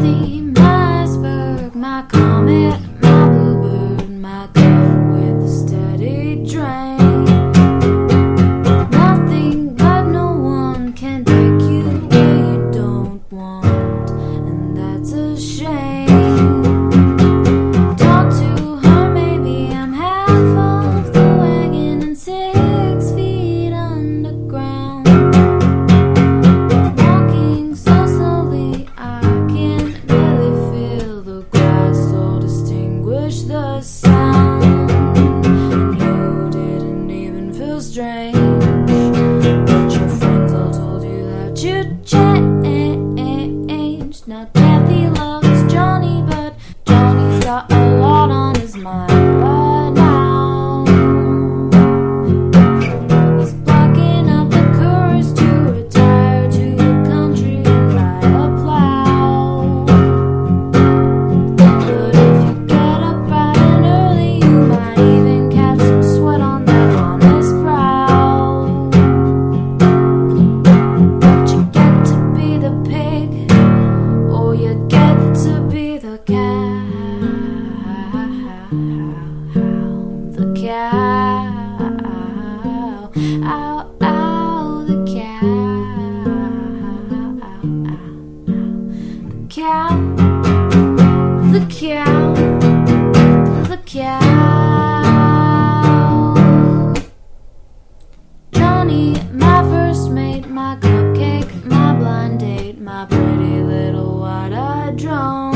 Dorothy, my iceberg, my comet, my bluebird, my girl with a steady drain. Nothing but no one can take you where you don't want, and that's a shame. Talk to her, maybe I'm half of the wagon and 6 feet underground. Walking so slowly I can barely feel the grass or distinguish the sound. And you didn't even feel strange, but your friends all told you that you'd changed. Now Kathy loves Johnny, but Johnny's got a lot on his mind right now. He's plucking up the courage to retire to the country and ride a plow. But if you get up bright and early, you might even catch some sweat on that honest brow. But you get to be the pig, or you get to be the cow. The cow. Ow, ow, the cow. The cow. The cow. The cow. Johnny, my first mate, my cupcake, my blind date, my pretty little white-eyed drone.